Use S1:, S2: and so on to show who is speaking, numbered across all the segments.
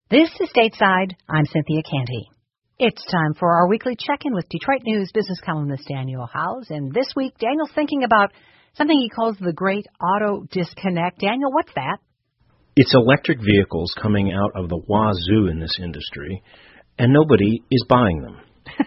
S1: This is Stateside. I'm Cynthia Canty. It's time for our weekly check-in with Detroit News business columnist Daniel Howes. And this week, Daniel's thinking about something he calls the Great Auto Disconnect. Daniel, what's that?
S2: It's electric vehicles coming out of the wazoo in this industry, and nobody is buying them.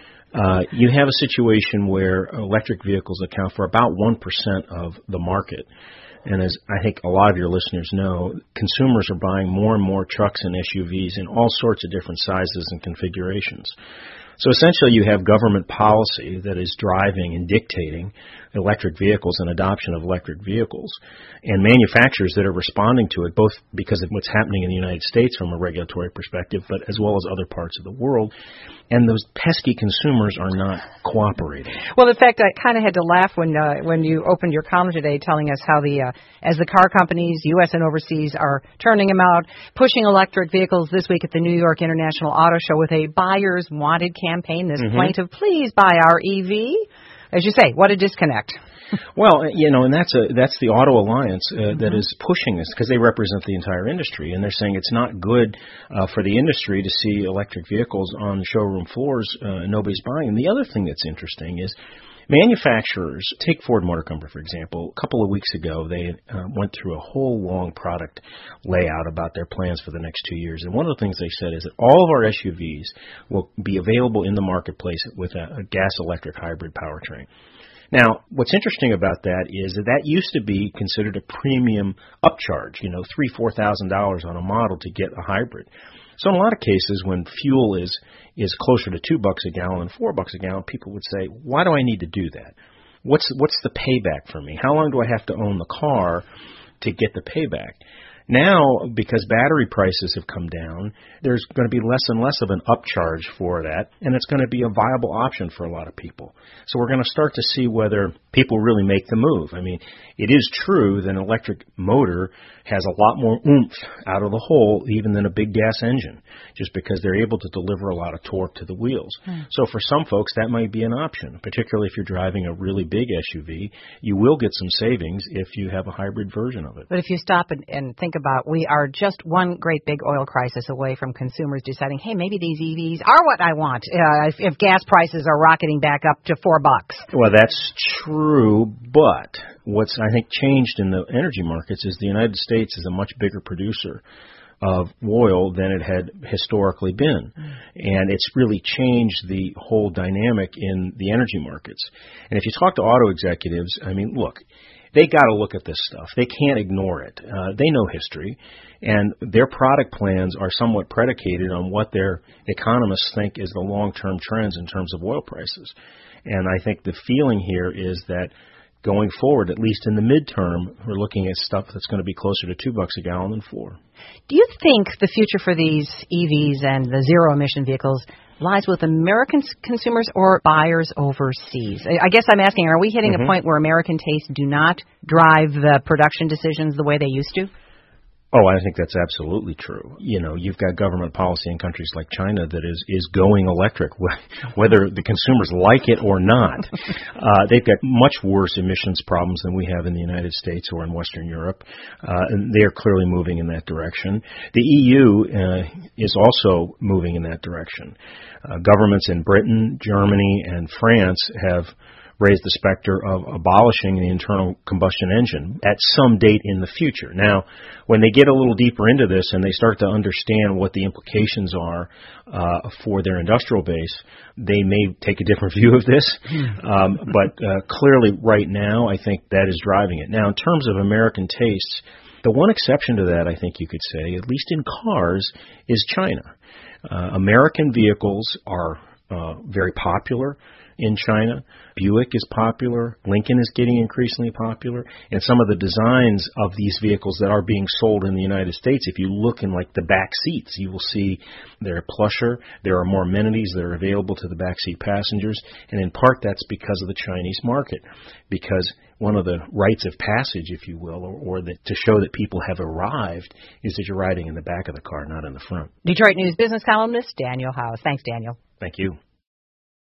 S2: You have a situation where electric vehicles account for about 1% of the market. And as I think a lot of your listeners know, consumers are buying more and more trucks and SUVs in all sorts of different sizes and configurations. So essentially you have government policy that is driving and dictating electric vehicles and adoption of electric vehicles, and manufacturers that are responding to it, both because of what's happening in the United States from a regulatory perspective, but as well as other parts of the world. And those pesky consumers are not cooperating.
S1: Well, in fact, I kind of had to laugh when you opened your column today telling us how as the car companies, U.S. and overseas, are turning them out, pushing electric vehicles this week at the New York International Auto Show with a buyers wanted campaign, this plaintive, please buy our EV. As you say, what a disconnect.
S2: Well, and that's the Auto Alliance that is pushing this because they represent the entire industry, and they're saying it's not good for the industry to see electric vehicles on the showroom floors and nobody's buying them. The other thing that's interesting is manufacturers, take Ford Motor Company, for example. A couple of weeks ago, they went through a whole long product layout about their plans for the next 2 years. And one of the things they said is that all of our SUVs will be available in the marketplace with a gas-electric hybrid powertrain. Now, what's interesting about that is that used to be considered a premium upcharge, $3,000-$4,000 on a model to get a hybrid. So in a lot of cases, when fuel is closer to $2 a gallon and $4 a gallon, people would say, why do I need to do that? What's the payback for me? How long do I have to own the car to get the payback? Now, because battery prices have come down, there's going to be less and less of an upcharge for that, and it's going to be a viable option for a lot of people. So we're going to start to see whether people really make the move. I mean, it is true that an electric motor has a lot more oomph out of the hole even than a big gas engine, just because they're able to deliver a lot of torque to the wheels. So for some folks, that might be an option, particularly if you're driving a really big SUV. You will get some savings if you have a hybrid version of it.
S1: But if you stop and think about, we are just one great big oil crisis away from consumers deciding, hey, maybe these EVs are what I want if gas prices are rocketing back up to $4.
S2: Well, that's true, but what's, I think, changed in the energy markets is the United States is a much bigger producer of oil than it had historically been. And it's really changed the whole dynamic in the energy markets. And if you talk to auto executives, I mean, look, they got to look at this stuff. They can't ignore it. They know history, and their product plans are somewhat predicated on what their economists think is the long-term trends in terms of oil prices. And I think the feeling here is that going forward, at least in the midterm, we're looking at stuff that's going to be closer to $2 a gallon than $4.
S1: Do you think the future for these EVs and the zero-emission vehicles lies with American consumers or buyers overseas? I guess I'm asking, are we hitting a point where American tastes do not drive the production decisions the way they used to?
S2: Oh, I think that's absolutely true. You've got government policy in countries like China that is going electric, whether the consumers like it or not. They've got much worse emissions problems than we have in the United States or in Western Europe, and they are clearly moving in that direction. The EU is also moving in that direction. Governments in Britain, Germany, and France have raised the specter of abolishing the internal combustion engine at some date in the future. Now, when they get a little deeper into this and they start to understand what the implications are for their industrial base, they may take a different view of this. But clearly right now, I think that is driving it. Now, in terms of American tastes, the one exception to that, I think you could say, at least in cars, is China. American vehicles are very popular in China. Buick is popular. Lincoln is getting increasingly popular. And some of the designs of these vehicles that are being sold in the United States, if you look in like the back seats, you will see they're plusher. There are more amenities that are available to the backseat passengers. And in part, that's because of the Chinese market. Because one of the rites of passage, if you will, or to show that people have arrived, is that you're riding in the back of the car, not in the front.
S1: Detroit News business columnist Daniel Howes. Thanks, Daniel.
S2: Thank you.